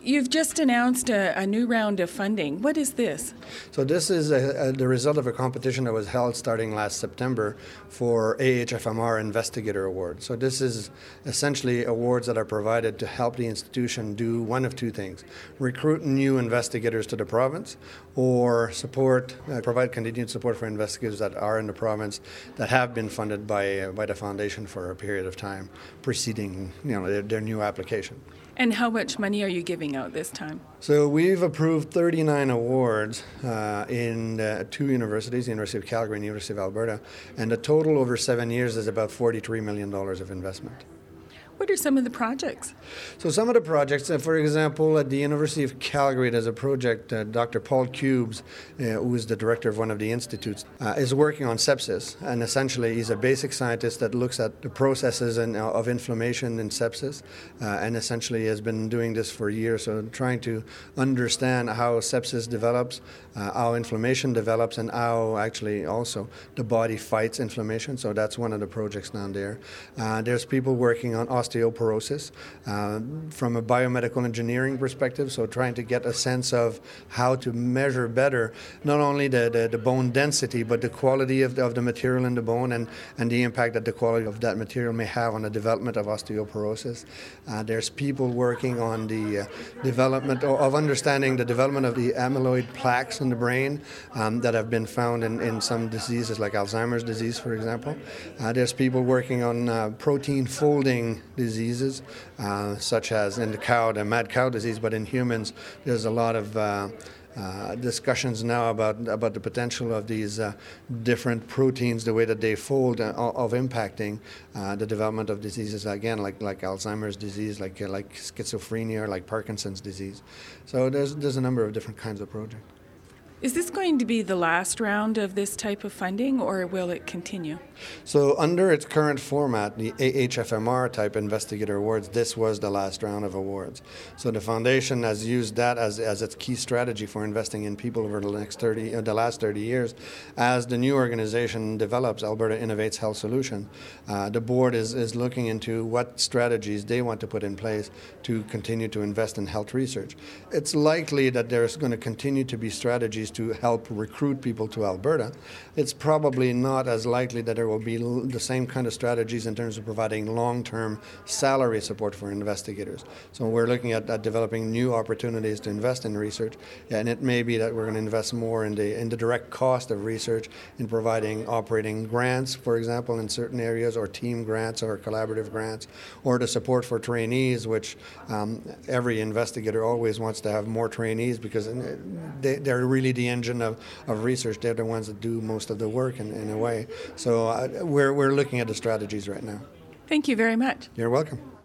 You've just announced a new round of funding. What is this? So this is the result of a competition that was held starting last September for AHFMR Investigator Award. So this is essentially awards that are provided to help the institution do one of two things: recruit new investigators to the province, or provide continued support for investigators that are in the province that have been funded by the foundation for a period of time preceding their new application. And how much money are you giving out this time? So we've approved 39 awards in two universities, the University of Calgary and the University of Alberta, and the total over 7 years is about $43 million of investment. What are some of the projects? So some of the projects, for example, at the University of Calgary, there's a project, Dr. Paul Cubes, who is the director of one of the institutes, is working on sepsis. And essentially, he's a basic scientist that looks at the processes of inflammation in sepsis, and essentially has been doing this for years, so trying to understand how sepsis develops, how inflammation develops, and how actually also the body fights inflammation. So that's one of the projects down there. There's people working on osteoporosis from a biomedical engineering perspective, so trying to get a sense of how to measure better not only the bone density but the quality of the material in the bone and the impact that the quality of that material may have on the development of osteoporosis. There's people working on the development of understanding the development of the amyloid plaques in the brain that have been found in some diseases like Alzheimer's disease, for example. There's people working on protein folding diseases, such as in the mad cow disease, but in humans, there's a lot of discussions now about the potential of these different proteins, the way that they fold, of impacting the development of diseases, again, like Alzheimer's disease, like schizophrenia, or like Parkinson's disease. So there's a number of different kinds of projects. Is this going to be the last round of this type of funding, or will it continue? So under its current format, the AHFMR type investigator awards, this was the last round of awards. So the foundation has used that as its key strategy for investing in people over the last 30 years. As the new organization develops Alberta Innovates Health Solutions, the board is looking into what strategies they want to put in place to continue to invest in health research. It's likely that there's going to continue to be strategies to help recruit people to Alberta. It's probably not as likely that there will be the same kind of strategies in terms of providing long-term salary support for investigators. So we're looking at developing new opportunities to invest in research, and it may be that we're going to invest more in the direct cost of research, in providing operating grants, for example, in certain areas, or team grants or collaborative grants, or the support for trainees, which every investigator always wants to have more trainees because they're really the engine of research. They're the ones that do most of the work in a way. So we're looking at the strategies right now. Thank you very much. You're welcome.